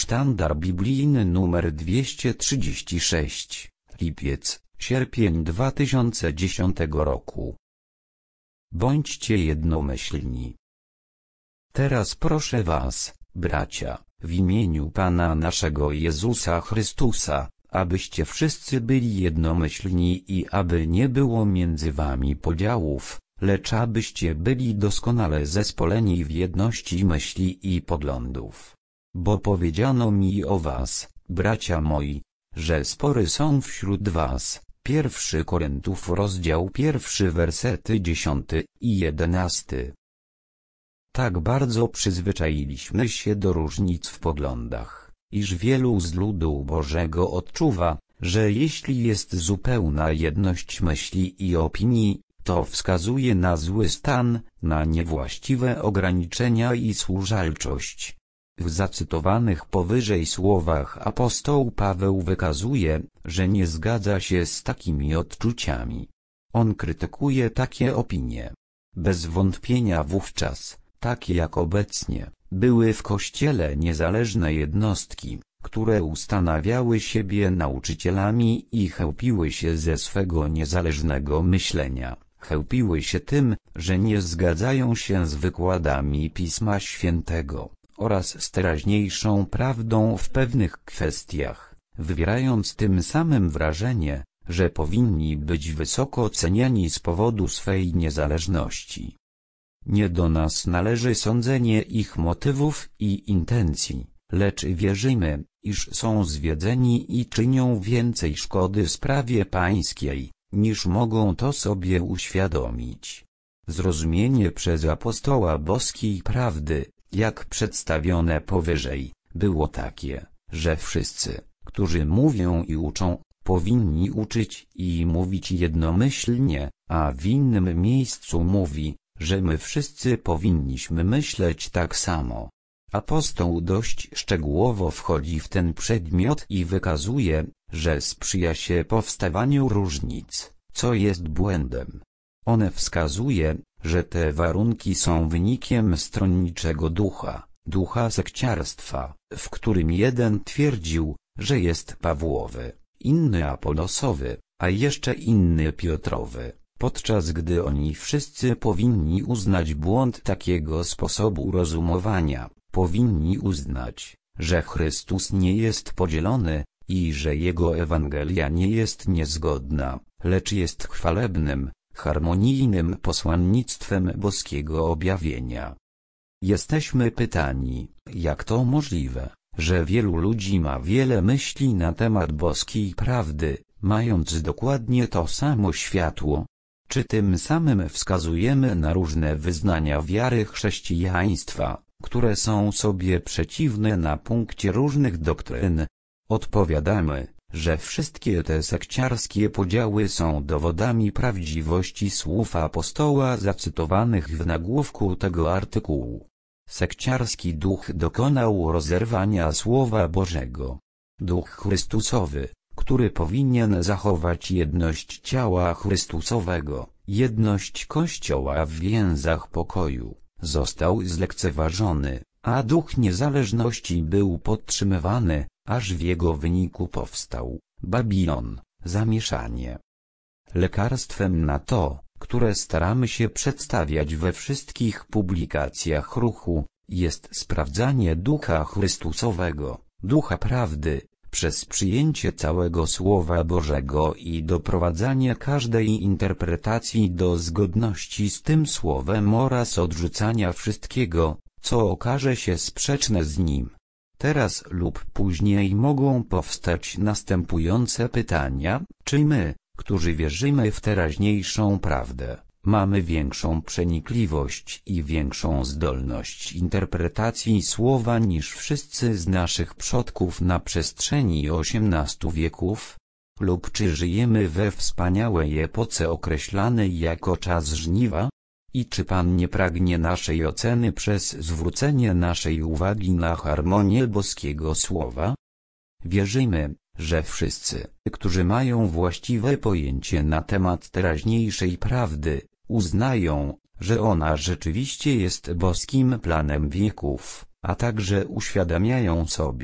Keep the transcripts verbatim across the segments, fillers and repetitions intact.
Sztandar biblijny numer dwieście trzydzieści sześć, lipiec, sierpień dwa tysiące dziesiątego roku. Bądźcie jednomyślni. Teraz proszę was, bracia, w imieniu Pana naszego Jezusa Chrystusa, abyście wszyscy byli jednomyślni i aby nie było między wami podziałów, lecz abyście byli doskonale zespoleni w jedności myśli i poglądów. Bo powiedziano mi o was, bracia moi, że spory są wśród was. Pierwszy Koryntiów rozdział pierwszy wersety dziesiąty i jedenasty. Tak bardzo przyzwyczailiśmy się do różnic w poglądach, iż wielu z ludu Bożego odczuwa, że jeśli jest zupełna jedność myśli i opinii, to wskazuje na zły stan, na niewłaściwe ograniczenia i służalczość. W zacytowanych powyżej słowach apostoł Paweł wykazuje, że nie zgadza się z takimi odczuciami. On krytykuje takie opinie. Bez wątpienia wówczas, tak jak obecnie, były w Kościele niezależne jednostki, które ustanawiały siebie nauczycielami i chełpiły się ze swego niezależnego myślenia, chełpiły się tym, że nie zgadzają się z wykładami Pisma Świętego oraz z teraźniejszą prawdą w pewnych kwestiach, wywierając tym samym wrażenie, że powinni być wysoko cenieni z powodu swej niezależności. Nie do nas należy sądzenie ich motywów i intencji, lecz wierzymy, iż są zwiedzeni i czynią więcej szkody sprawie pańskiej, niż mogą to sobie uświadomić. Zrozumienie przez apostoła boskiej prawdy, jak przedstawione powyżej, było takie, że wszyscy, którzy mówią i uczą, powinni uczyć i mówić jednomyślnie, a w innym miejscu mówi, że my wszyscy powinniśmy myśleć tak samo. Apostoł dość szczegółowo wchodzi w ten przedmiot i wykazuje, że sprzyja się powstawaniu różnic, co jest błędem. On wskazuje, że te warunki są wynikiem stronniczego ducha, ducha sekciarstwa, w którym jeden twierdził, że jest Pawłowy, inny Apolosowy, a jeszcze inny Piotrowy, podczas gdy oni wszyscy powinni uznać błąd takiego sposobu rozumowania, powinni uznać, że Chrystus nie jest podzielony i że Jego Ewangelia nie jest niezgodna, lecz jest chwalebnym, harmonijnym posłannictwem boskiego objawienia. Jesteśmy pytani, jak to możliwe, że wielu ludzi ma wiele myśli na temat boskiej prawdy, mając dokładnie to samo światło? Czy tym samym wskazujemy na różne wyznania wiary chrześcijaństwa, które są sobie przeciwne na punkcie różnych doktryn? Odpowiadamy, że wszystkie te sekciarskie podziały są dowodami prawdziwości słów apostoła zacytowanych w nagłówku tego artykułu. Sekciarski duch dokonał rozerwania Słowa Bożego. Duch Chrystusowy, który powinien zachować jedność ciała Chrystusowego, jedność Kościoła w więzach pokoju, został zlekceważony, a duch niezależności był podtrzymywany, aż w jego wyniku powstał Babilon, zamieszanie. Lekarstwem na to, które staramy się przedstawiać we wszystkich publikacjach ruchu, jest sprawdzanie Ducha Chrystusowego, Ducha Prawdy, przez przyjęcie całego Słowa Bożego i doprowadzanie każdej interpretacji do zgodności z tym Słowem oraz odrzucania wszystkiego, co okaże się sprzeczne z nim. Teraz lub później mogą powstać następujące pytania: czy my, którzy wierzymy w teraźniejszą prawdę, mamy większą przenikliwość i większą zdolność interpretacji Słowa niż wszyscy z naszych przodków na przestrzeni osiemnastu wieków? Lub czy żyjemy we wspaniałej epoce określanej jako czas żniwa? I czy Pan nie pragnie naszej oceny przez zwrócenie naszej uwagi na harmonię boskiego Słowa? Wierzymy, że wszyscy, którzy mają właściwe pojęcie na temat teraźniejszej prawdy, uznają, że ona rzeczywiście jest boskim planem wieków, a także uświadamiają sobie,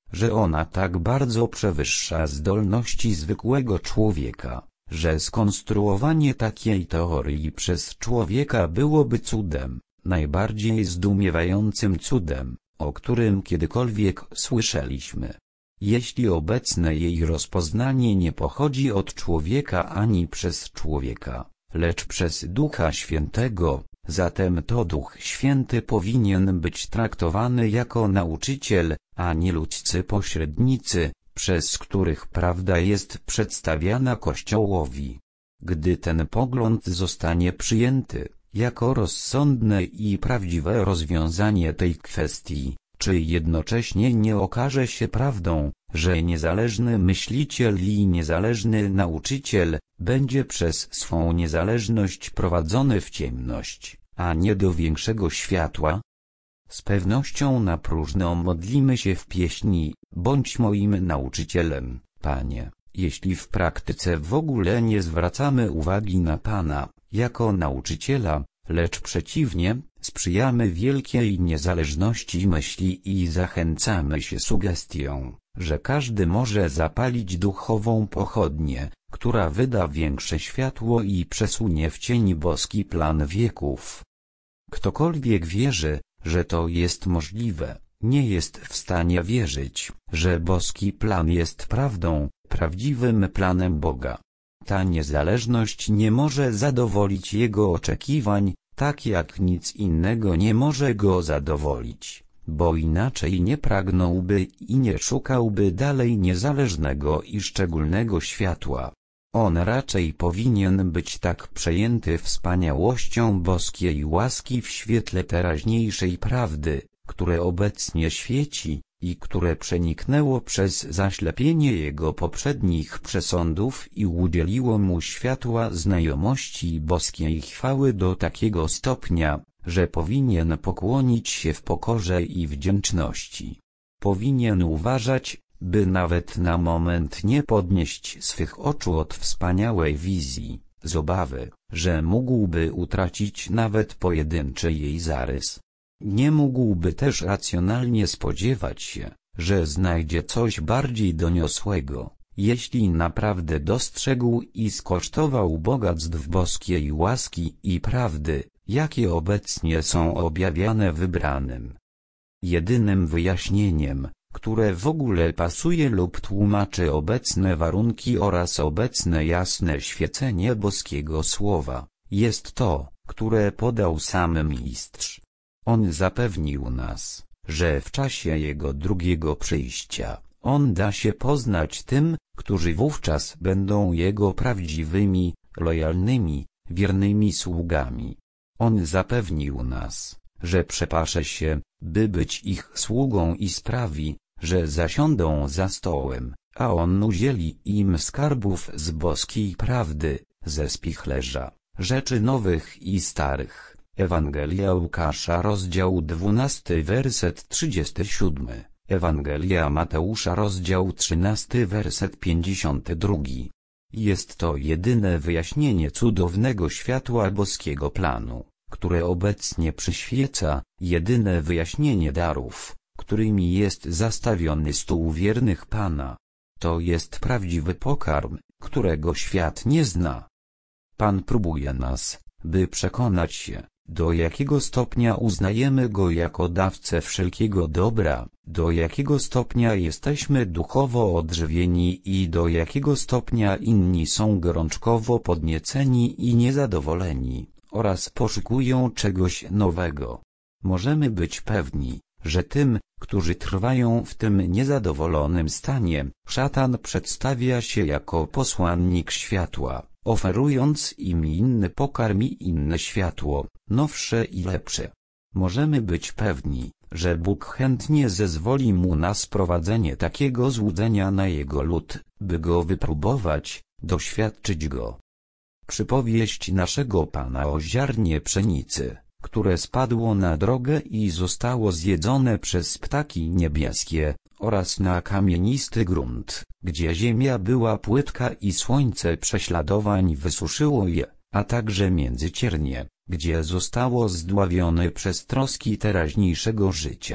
że ona tak bardzo przewyższa zdolności zwykłego człowieka, że skonstruowanie takiej teorii przez człowieka byłoby cudem, najbardziej zdumiewającym cudem, o którym kiedykolwiek słyszeliśmy. Jeśli obecne jej rozpoznanie nie pochodzi od człowieka ani przez człowieka, lecz przez Ducha Świętego, zatem to Duch Święty powinien być traktowany jako nauczyciel, a nie ludzcy pośrednicy, przez których prawda jest przedstawiana Kościołowi. Gdy ten pogląd zostanie przyjęty jako rozsądne i prawdziwe rozwiązanie tej kwestii, czy jednocześnie nie okaże się prawdą, że niezależny myśliciel i niezależny nauczyciel będzie przez swą niezależność prowadzony w ciemność, a nie do większego światła? Z pewnością na próżno modlimy się w pieśni: bądź moim nauczycielem, Panie, jeśli w praktyce w ogóle nie zwracamy uwagi na Pana jako nauczyciela, lecz przeciwnie, sprzyjamy wielkiej niezależności myśli i zachęcamy się sugestią, że każdy może zapalić duchową pochodnię, która wyda większe światło i przesunie w cień boski plan wieków. Ktokolwiek wierzy, że to jest możliwe, nie jest w stanie wierzyć, że boski plan jest prawdą, prawdziwym planem Boga. Ta niezależność nie może zadowolić jego oczekiwań, tak jak nic innego nie może go zadowolić, bo inaczej nie pragnąłby i nie szukałby dalej niezależnego i szczególnego światła. On raczej powinien być tak przejęty wspaniałością boskiej łaski w świetle teraźniejszej prawdy, które obecnie świeci, i które przeniknęło przez zaślepienie jego poprzednich przesądów i udzieliło mu światła znajomości boskiej chwały do takiego stopnia, że powinien pokłonić się w pokorze i wdzięczności. Powinien uważać, by nawet na moment nie podnieść swych oczu od wspaniałej wizji, z obawy, że mógłby utracić nawet pojedynczy jej zarys. Nie mógłby też racjonalnie spodziewać się, że znajdzie coś bardziej doniosłego, jeśli naprawdę dostrzegł i skosztował bogactw boskiej łaski i prawdy, jakie obecnie są objawiane wybranym. Jedynym wyjaśnieniem, które w ogóle pasuje lub tłumaczy obecne warunki oraz obecne jasne świecenie boskiego słowa, jest to, które podał sam mistrz. On zapewnił nas, że w czasie Jego drugiego przyjścia, On da się poznać tym, którzy wówczas będą Jego prawdziwymi, lojalnymi, wiernymi sługami. On zapewnił nas, że przepasze się, by być ich sługą i sprawi, że zasiądą za stołem, a On udzieli im skarbów z boskiej prawdy, ze spichlerza, rzeczy nowych i starych. Ewangelia Łukasza rozdział dwunasty werset trzydziesty siódmy, Ewangelia Mateusza rozdział trzynasty werset pięćdziesiąty drugi. Jest to jedyne wyjaśnienie cudownego światła boskiego planu, które obecnie przyświeca, jedyne wyjaśnienie darów, którymi jest zastawiony stół wiernych Pana. To jest prawdziwy pokarm, którego świat nie zna. Pan próbuje nas, by przekonać się, do jakiego stopnia uznajemy Go jako dawcę wszelkiego dobra, do jakiego stopnia jesteśmy duchowo odżywieni i do jakiego stopnia inni są gorączkowo podnieceni i niezadowoleni, oraz poszukują czegoś nowego. Możemy być pewni, że tym, którzy trwają w tym niezadowolonym stanie, szatan przedstawia się jako posłannik światła, oferując im inny pokarm i inne światło, nowsze i lepsze. Możemy być pewni, że Bóg chętnie zezwoli mu na sprowadzenie takiego złudzenia na jego lud, by go wypróbować, doświadczyć go. Przypowieść naszego Pana o ziarnie pszenicy, które spadło na drogę i zostało zjedzone przez ptaki niebieskie, oraz na kamienisty grunt, gdzie ziemia była płytka i słońce prześladowań wysuszyło je, a także między ciernie, gdzie zostało zdławione przez troski teraźniejszego życia,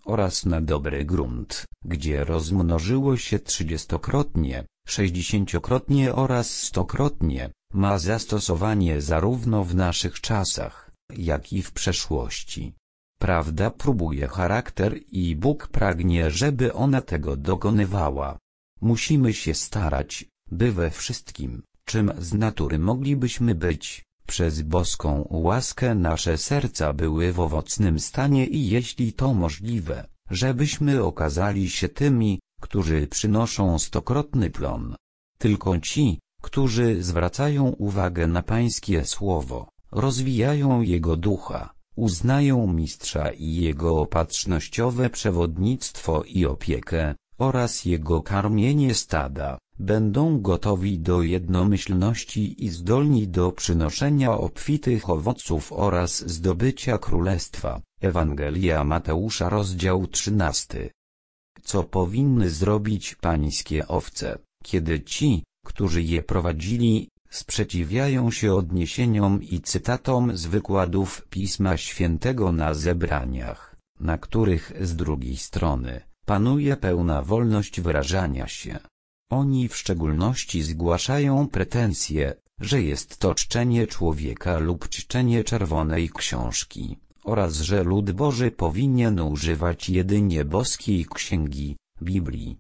oraz na dobry grunt, gdzie rozmnożyło się trzydziestokrotnie, sześćdziesięciokrotnie oraz stokrotnie, ma zastosowanie zarówno w naszych czasach, jak i w przeszłości. Prawda próbuje charakter i Bóg pragnie, żeby ona tego dokonywała. Musimy się starać, by we wszystkim, czym z natury moglibyśmy być, przez boską łaskę nasze serca były w owocnym stanie i jeśli to możliwe, żebyśmy okazali się tymi, którzy przynoszą stokrotny plon. Tylko ci, którzy zwracają uwagę na Pańskie Słowo, rozwijają Jego ducha, uznają Mistrza i Jego opatrznościowe przewodnictwo i opiekę, oraz Jego karmienie stada, będą gotowi do jednomyślności i zdolni do przynoszenia obfitych owoców oraz zdobycia królestwa. Ewangelia Mateusza, rozdział trzynasty. Co powinny zrobić pańskie owce, kiedy ci, którzy je prowadzili, sprzeciwiają się odniesieniom i cytatom z wykładów Pisma Świętego na zebraniach, na których z drugiej strony panuje pełna wolność wyrażania się? Oni w szczególności zgłaszają pretensje, że jest to czczenie człowieka lub czczenie czerwonej książki, oraz że lud Boży powinien używać jedynie boskiej księgi, Biblii.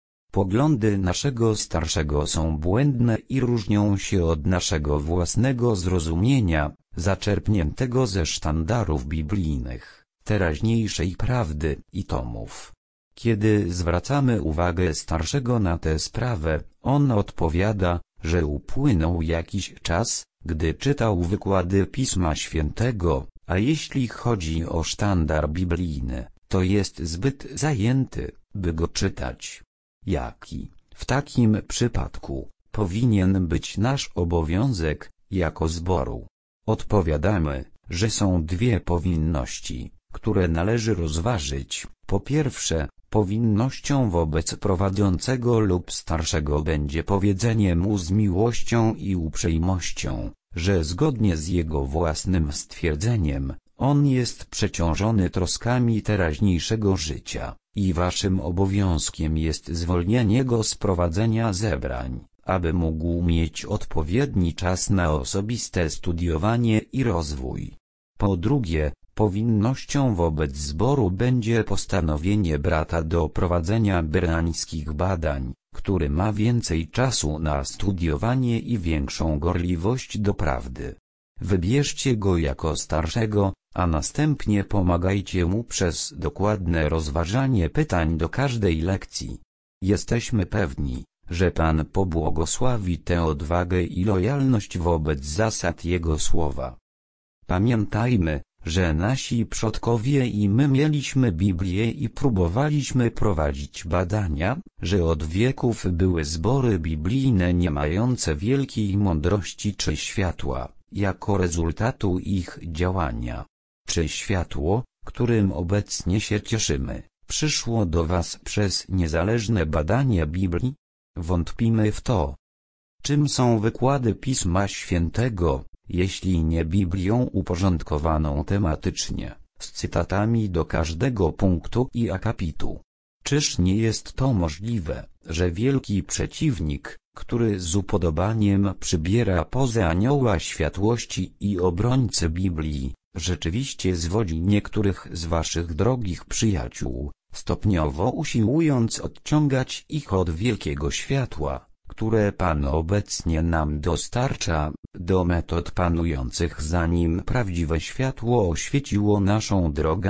Poglądy naszego starszego są błędne i różnią się od naszego własnego zrozumienia, zaczerpniętego ze sztandarów biblijnych, teraźniejszej prawdy i tomów. Kiedy zwracamy uwagę starszego na tę sprawę, on odpowiada, że upłynął jakiś czas, gdy czytał wykłady Pisma Świętego, a jeśli chodzi o sztandar biblijny, to jest zbyt zajęty, by go czytać. Jaki, w takim przypadku, powinien być nasz obowiązek, jako zboru? Odpowiadamy, że są dwie powinności, które należy rozważyć. Po pierwsze, powinnością wobec prowadzącego lub starszego będzie powiedzenie mu z miłością i uprzejmością, że zgodnie z jego własnym stwierdzeniem, on jest przeciążony troskami teraźniejszego życia, i waszym obowiązkiem jest zwolnienie go z prowadzenia zebrań, aby mógł mieć odpowiedni czas na osobiste studiowanie i rozwój. Po drugie, powinnością wobec zboru będzie postanowienie brata do prowadzenia bereańskich badań, który ma więcej czasu na studiowanie i większą gorliwość do prawdy. Wybierzcie go jako starszego, a następnie pomagajcie mu przez dokładne rozważanie pytań do każdej lekcji. Jesteśmy pewni, że Pan pobłogosławi tę odwagę i lojalność wobec zasad Jego słowa. Pamiętajmy, że nasi przodkowie i my mieliśmy Biblię i próbowaliśmy prowadzić badania, że od wieków były zbory biblijne nie mające wielkiej mądrości czy światła, jako rezultatu ich działania. Czy światło, którym obecnie się cieszymy, przyszło do was przez niezależne badanie Biblii? Wątpimy w to. Czym są wykłady Pisma Świętego, jeśli nie Biblią uporządkowaną tematycznie, z cytatami do każdego punktu i akapitu? Czyż nie jest to możliwe, że wielki przeciwnik, który z upodobaniem przybiera pozę anioła światłości i obrońcy Biblii, rzeczywiście zwodzi niektórych z waszych drogich przyjaciół, stopniowo usiłując odciągać ich od wielkiego światła, które Pan obecnie nam dostarcza, do metod panujących, zanim prawdziwe światło oświeciło naszą drogę?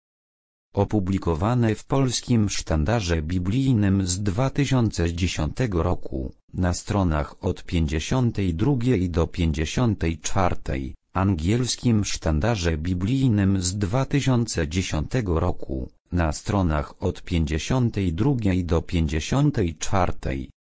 Opublikowane w Polskim Sztandarze Biblijnym z dwa tysiące dziesiątego roku, na stronach od pięćdziesiątej drugiej do pięćdziesiątej czwartej, Angielskim Sztandarze Biblijnym z dwa tysiące dziesiątego roku, na stronach od pięćdziesiątej drugiej do pięćdziesiątej czwartej.